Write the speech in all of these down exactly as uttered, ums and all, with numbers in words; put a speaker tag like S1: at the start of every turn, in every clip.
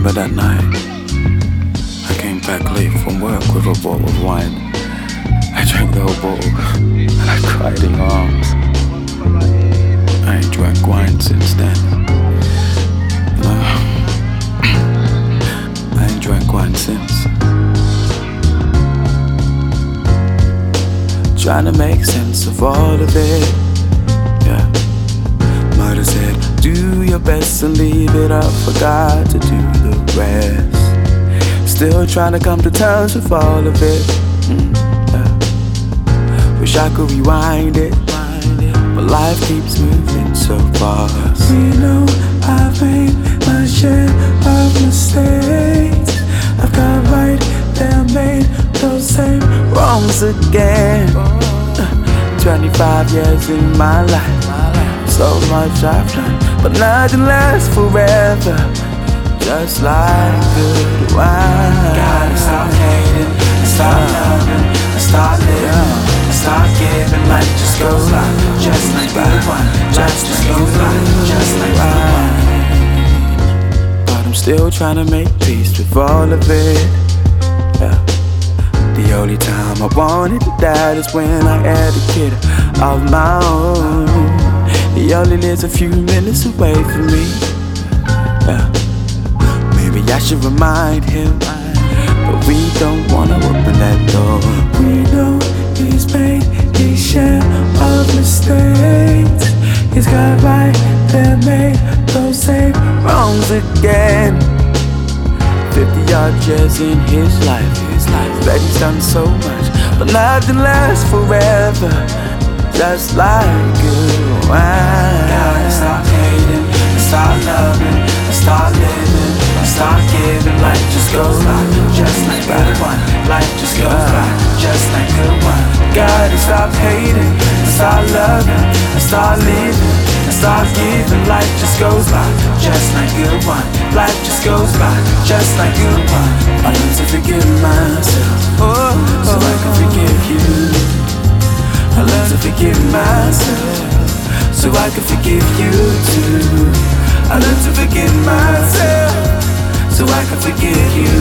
S1: remember that night. I came back late from work with a bottle of wine. I drank the whole bottle and I cried in your arms. I ain't drank wine since then. No, I ain't drank wine since. Trying to make sense of all of it. Yeah. Mother said, do your best and leave it up for God to do the rest. Still trying to come to terms with all of it. Mm, yeah. Wish I could rewind it, but life keeps moving so fast.
S2: We know I've made my share of mistakes. I've got right there, made those same
S1: Wrongs again. uh, twenty-five years in my life, so much I've done, but nothing lasts forever. Just like good wine.
S2: Gotta stop hating and start loving and start living and start giving. Life just goes by, just like good wine. Life just goes by, just like good wine.
S1: But I'm still trying to make peace with all of it. Yeah. The only time I wanted to die is when I had a kid of my own. He only lives a few minutes away from me. Yeah. Maybe I should remind him, but we don't wanna open that door.
S2: We know he's made his share of mistakes. He's got right there, made those same
S1: Wrongs again. Fifty odd years in his life, his life. Bet he's done so much, but nothing lasts forever. Just like good wine.
S2: Gotta stop hating and start loving and start living and start giving. Life just goes by, just like good wine. Life just goes by, just like good wine.
S1: Gotta stop hating and start loving and start living and start giving. Life just goes by, just like good wine. Life just goes by, just like good wine. I learned to forgive myself, oh, so I can forgive you. I learned to forgive myself, so I can forgive you too. I learned to forgive myself, so I can forgive you.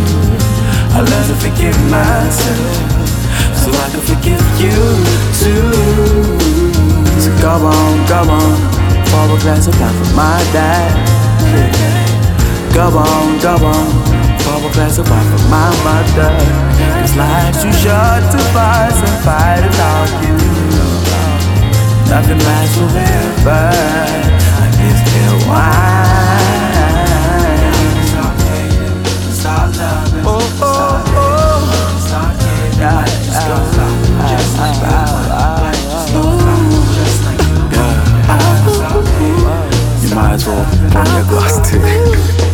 S1: I learned to forgive myself, so I can forgive you too. So go on, go on, pour a glass of wine for my dad. Yeah. Go on, go on, pour a glass of wine for my mother. Cause life's too short to fuss and fight and argue. Nothing lasts forever like this pale wine.
S2: Stop hating, start loving,
S1: Oh, oh, oh.
S2: start giving. Life just goes by, just like good wine. Life just goes by, just like good wine. Stop hating,
S1: You might as well pour me a glass too.